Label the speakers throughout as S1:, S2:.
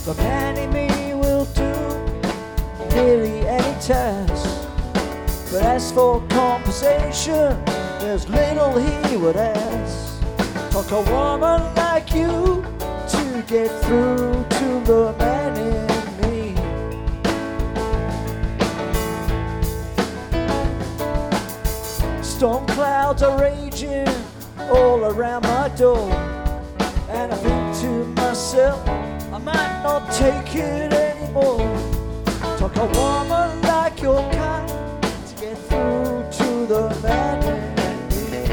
S1: The enemy will do nearly any task, but as for compensation, there's little he would ask. Like a woman like you to get through to the man in me. Storm clouds are raging all around my door, and I think to myself, I might not take it anymore. Talk a woman like your kind to get through to the man in me.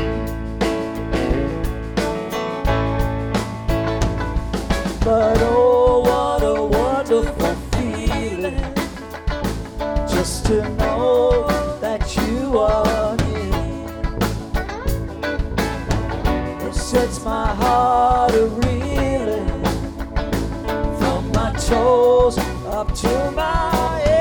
S1: But oh, what a wonderful feeling, just to know that you are near. It sets my heart a-reeling from my toes up to my head.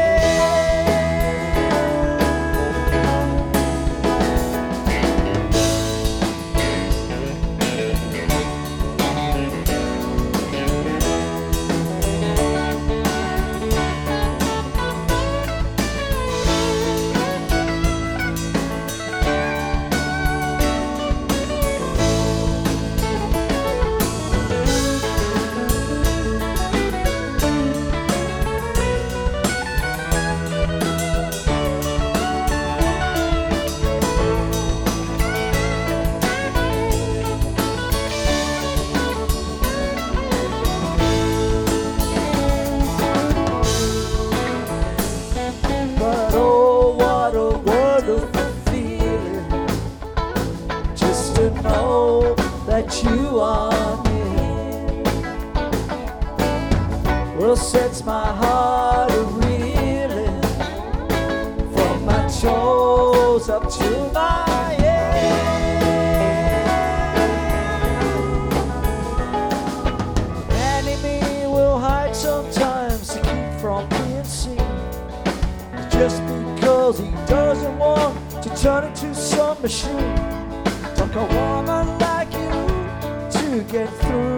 S1: Know that you are near. Well, sets my heart a-reeling from my toes up to my head. Enemy will hide sometimes to keep from being seen, just because he doesn't want to turn into some machine. Like a woman like you to get through